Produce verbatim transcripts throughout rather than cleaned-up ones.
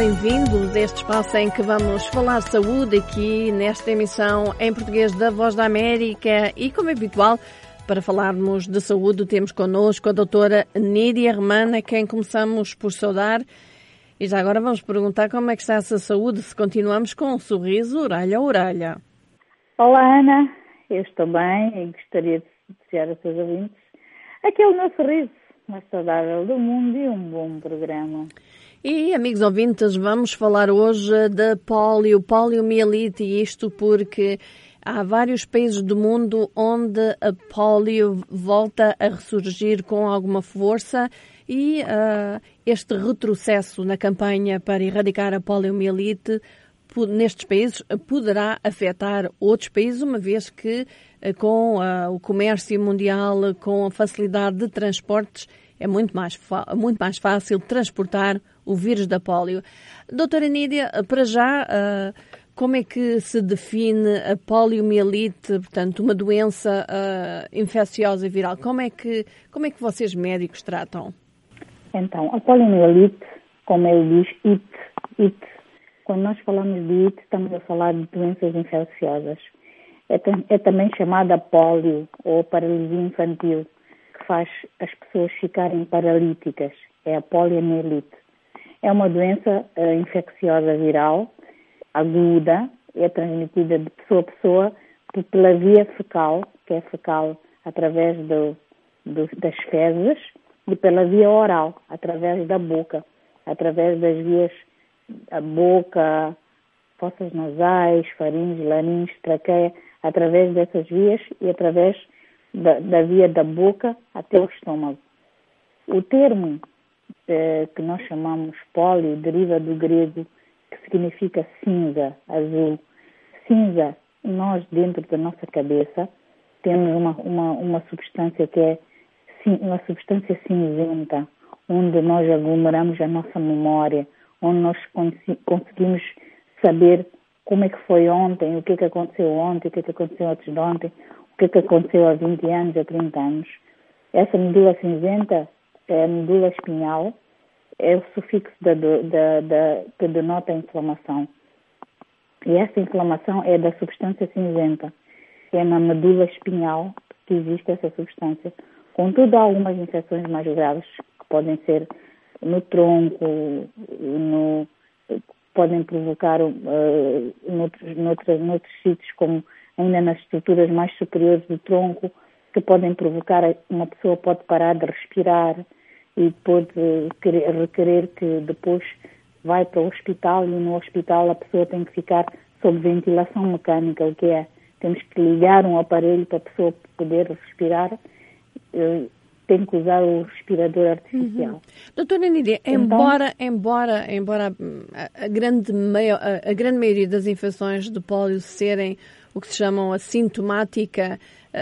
bem-vindos a este espaço em que vamos falar saúde aqui nesta emissão em português da Voz da América e, como é habitual, para falarmos de saúde temos connosco a doutora Nídia Romana, quem começamos por saudar. E já agora vamos perguntar como é que está essa saúde, se continuamos com um sorriso orelha a orelha. Olá, Ana. Eu estou bem e gostaria de desejar a seus ouvintes aquele meu sorriso mais saudável do mundo e um bom programa. E, amigos ouvintes, vamos falar hoje da polio, poliomielite, e isto porque há vários países do mundo onde a polio volta a ressurgir com alguma força e uh, este retrocesso na campanha para erradicar a poliomielite nestes países poderá afetar outros países, uma vez que com uh, o comércio mundial, com a facilidade de transportes, é muito mais, muito mais fácil transportar o vírus da polio. Doutora Nídia, para já, uh, como é que se define a poliomielite, portanto, uma doença uh, infecciosa viral? Como é que, como é que vocês médicos tratam? Então, a poliomielite, como ele diz, it, it, quando nós falamos de it, estamos a falar de doenças infecciosas. É, é também chamada polio ou paralisia infantil, que faz as pessoas ficarem paralíticas. É a poliomielite. É uma doença uh, infecciosa viral, aguda, é transmitida de pessoa a pessoa pela via fecal, que é fecal através do, do, das fezes, e pela via oral, através da boca, através das vias a boca, fossas nasais, faringe, laringe, traqueia, através dessas vias e através da, da via da boca até o estômago. O termo eh, que nós chamamos polio deriva do grego, que significa cinza, azul. Cinza, nós dentro da nossa cabeça temos uma, uma, uma substância que é uma substância cinzenta, onde nós aglomeramos a nossa memória, onde nós conseguimos saber como é que foi ontem, o que é que aconteceu ontem, o que é que aconteceu antes de ontem, o que é que aconteceu há vinte anos, há trinta anos. Essa medula cinzenta é a medula espinhal, é o sufixo da, da, da, que denota a inflamação. E essa inflamação é da substância cinzenta. É na medula espinhal que existe essa substância. Contudo, há algumas infecções mais graves que podem ser no tronco, no, podem provocar uh, noutros, noutros, noutros sítios, como ainda nas estruturas mais superiores do tronco, que podem provocar, uma pessoa pode parar de respirar e pode querer, requerer que depois vai para o hospital, e no hospital a pessoa tem que ficar sob ventilação mecânica, o que é, temos que ligar um aparelho para a pessoa poder respirar, tem que usar o respirador artificial. Uhum. Doutora Nídia, então, embora, embora, embora a, a, grande meio, a, a grande maioria das infecções de pólio serem o que se chamam assintomática,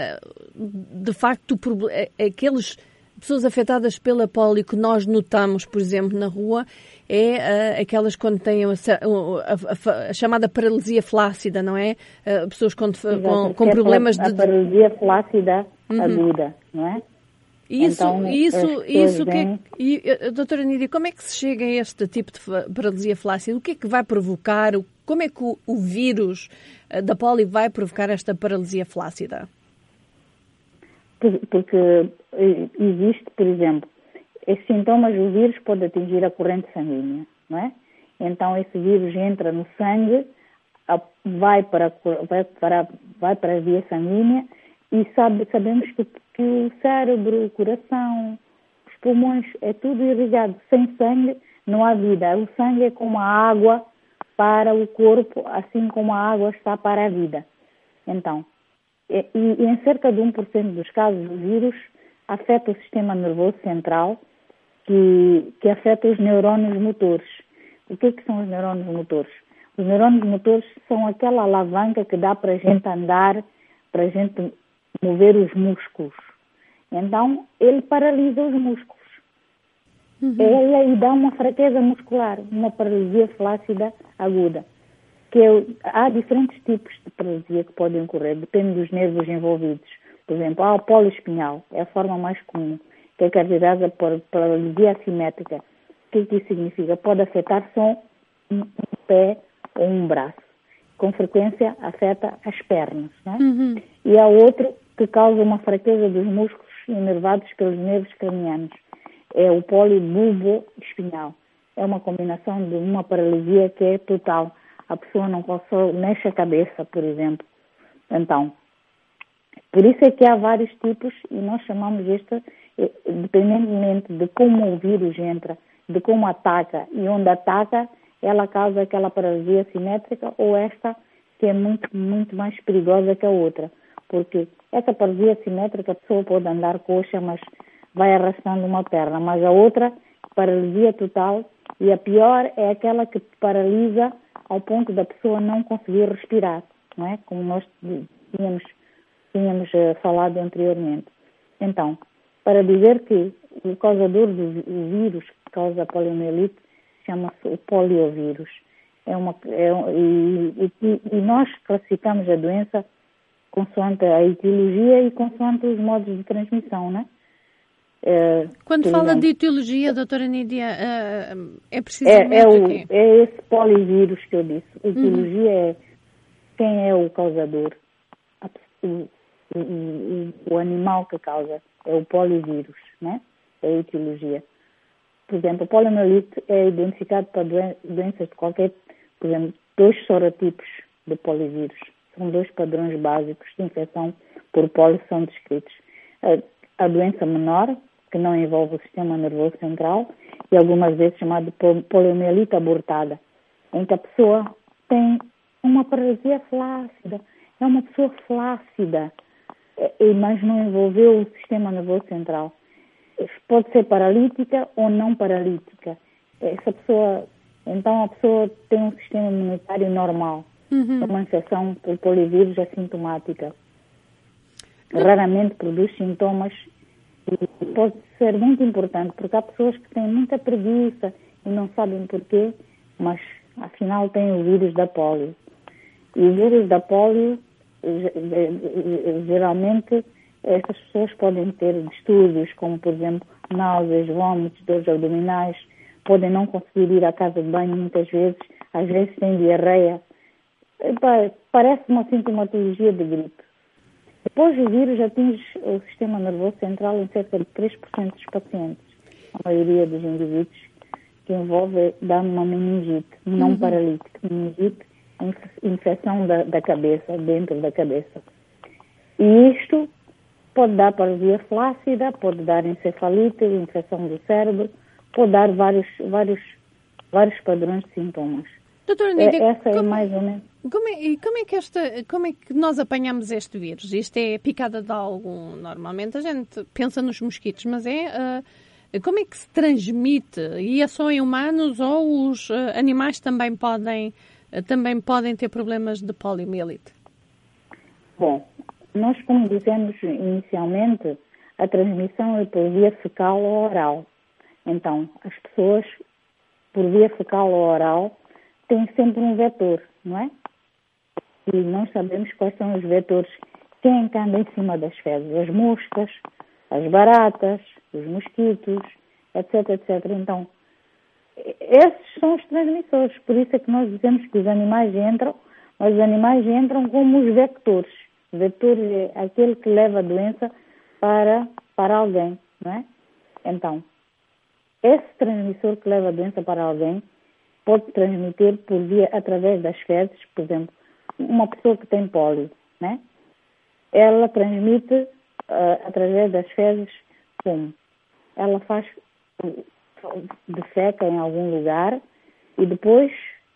de facto, aqueles pessoas afetadas pela pólio que nós notamos, por exemplo, na rua, é uh, aquelas quando têm a, a, a, a chamada paralisia flácida, não é? Uh, pessoas com, Exato, com, com é problemas a, de... A paralisia flácida uhum. aguda, não é? Isso, então, isso, isso, vêm... que é, e, doutora Nídia, como é que se chega a este tipo de paralisia flácida? O que é que vai provocar, como é que o, o vírus da pólio vai provocar esta paralisia flácida? Porque existe, por exemplo, esses sintomas, o vírus pode atingir a corrente sanguínea, não é? Então esse vírus entra no sangue, vai para, vai para, vai para a via sanguínea e sabe, sabemos que, que o cérebro, o coração, os pulmões, é tudo irrigado. Sem sangue não há vida. O sangue é como a água para o corpo, assim como a água está para a vida. Então, e, e em cerca de um por cento dos casos, o vírus afeta o sistema nervoso central, que, que afeta os neurônios motores. O que, é que são os neurônios motores? Os neurônios motores são aquela alavanca que dá para a gente andar, para a gente mover os músculos. Então, ele paralisa os músculos. Uhum. Ele aí dá uma fraqueza muscular, uma paralisia flácida aguda. Que é, há diferentes tipos de paralisia que podem ocorrer, depende dos nervos envolvidos. Por exemplo, há o poliespinhal, é a forma mais comum, que é caracterizada por paralisia assimétrica. O que, é que isso significa? Pode afetar só um pé ou um braço. Com frequência afeta as pernas, né? Uhum. E há outro que causa uma fraqueza dos músculos inervados pelos nervos cranianos. É o pólio bulbo-espinhal. É uma combinação de uma paralisia que é total. A pessoa não consegue, mexe a cabeça, por exemplo. Então, por isso é que há vários tipos e nós chamamos esta, dependentemente de como o vírus entra, de como ataca e onde ataca, ela causa aquela paralisia simétrica ou esta que é muito, muito mais perigosa que a outra. Porque essa paralisia simétrica a pessoa pode andar coxa, mas vai arrastando uma perna. Mas a outra, paralisia total, e a pior é aquela que paralisa ao ponto da pessoa não conseguir respirar, não é? Como nós tínhamos, tínhamos uh, falado anteriormente. Então, para dizer que o causador do vírus que causa a poliomielite chama-se o poliovírus. É uma, é, e, e, e nós classificamos a doença consoante a etiologia e consoante os modos de transmissão, né? É, Quando fala exemplo, de etiologia, doutora Nídia, é precisamente é, é, o, o quê? É esse polivírus que eu disse. Etiologia uhum. é quem é o causador, o, o, o, o animal que causa, é o polivírus, né? É a etiologia. Por exemplo, a poliomielite é identificado para doen- doenças de qualquer, por exemplo, dois sorotipos de polivírus. São dois padrões básicos de infecção por pólio são descritos. A, a doença menor, que não envolve o sistema nervoso central, e algumas vezes chamada poliomielite abortada, em que a pessoa tem uma paralisia flácida, é uma pessoa flácida, mas não envolveu o sistema nervoso central. Pode ser paralítica ou não paralítica. Essa pessoa, então a pessoa tem um sistema imunitário normal. Uhum. Uma infecção por polivírus assintomática. Raramente produz sintomas e pode ser muito importante, porque há pessoas que têm muita preguiça e não sabem porquê, mas afinal têm o vírus da polio. E o vírus da polio, geralmente, essas pessoas podem ter distúrbios, como, por exemplo, náuseas, vômitos, dores abdominais, podem não conseguir ir à casa de banho muitas vezes, às vezes têm diarreia. Parece uma sintomatologia de gripe. Depois o vírus atinge o sistema nervoso central em cerca de três por cento dos pacientes. A maioria dos indivíduos que envolve dá uma meningite, não uhum. paralítica. Meningite é infecção da, da cabeça, dentro da cabeça. E isto pode dar paralisia flácida, pode dar encefalite, infecção do cérebro, pode dar vários, vários, vários padrões de sintomas. Doutora Nídia, é, essa como, é mais ou menos. Como é, como, é que esta, como é que nós apanhamos este vírus? Isto é picada de algum... Normalmente a gente pensa nos mosquitos, mas é... Uh, como é que se transmite? E é só em humanos ou os uh, animais também podem, uh, também podem ter problemas de poliomielite? Bom, nós, como dizemos inicialmente, a transmissão é por via fecal ou oral. Então, as pessoas, por via fecal ou oral, têm sempre um vetor, não é? E nós sabemos quais são os vetores. Quem anda em cima das fezes? As moscas, as baratas, os mosquitos, etc, etcétera. Então, esses são os transmissores. Por isso é que nós dizemos que os animais entram, mas os animais entram como os vectores. Vetor é aquele que leva a doença para, para alguém, não é? Então, esse transmissor que leva a doença para alguém pode transmitir por via, através das fezes, por exemplo, uma pessoa que tem pólio, né? Ela transmite uh, através das fezes como? Ela faz, defeca em algum lugar e depois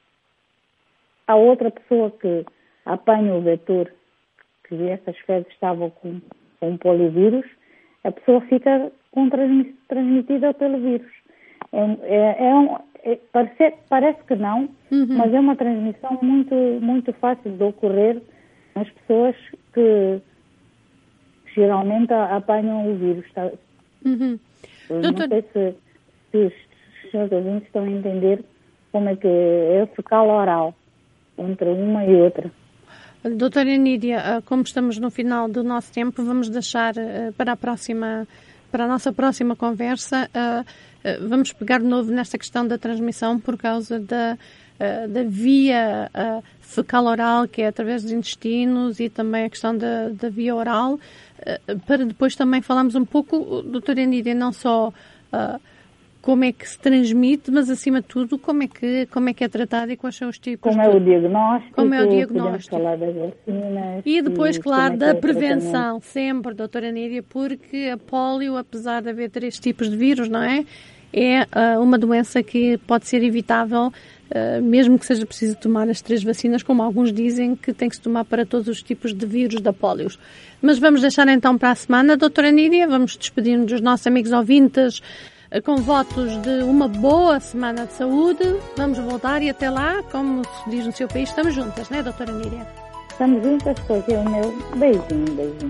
a outra pessoa que apanha o vetor, que essas fezes estavam com, com um polivírus, a pessoa fica com transmiss, transmitida pelo vírus. É, é, é um, é, parece, parece que não, uhum. mas é uma transmissão muito, muito fácil de ocorrer nas pessoas que geralmente apanham o vírus. Tá? Uhum. Não Doutor... sei se, se os seus ouvintes estão a entender como é que é o fecal oral entre uma e outra. Doutora Nídia, como estamos no final do nosso tempo, vamos deixar para a próxima, para a nossa próxima conversa, vamos pegar de novo nesta questão da transmissão por causa da, uh, da via uh, fecal-oral, que é através dos intestinos, e também a questão da, da via oral, uh, para depois também falarmos um pouco, doutora Anídia, não só uh, como é que se transmite, mas acima de tudo, como é que, como é, que é tratado e quais são os tipos como de... é o diagnóstico, como é o diagnóstico. Podemos falar das vacinas. E depois, e claro, é da é prevenção, sempre, doutora Anídia, porque a pólio, apesar de haver três tipos de vírus, não é? É uh, uma doença que pode ser evitável, uh, mesmo que seja preciso tomar as três vacinas, como alguns dizem que tem que se tomar para todos os tipos de vírus da pólio. Mas vamos deixar então para a semana, doutora Anídia, vamos despedir-nos dos nossos amigos ouvintes, com votos de uma boa semana de saúde. Vamos voltar e até lá, como se diz no seu país, estamos juntas, não é, doutora Anídia? Estamos juntas, porque é o meu beijinho, beijinho.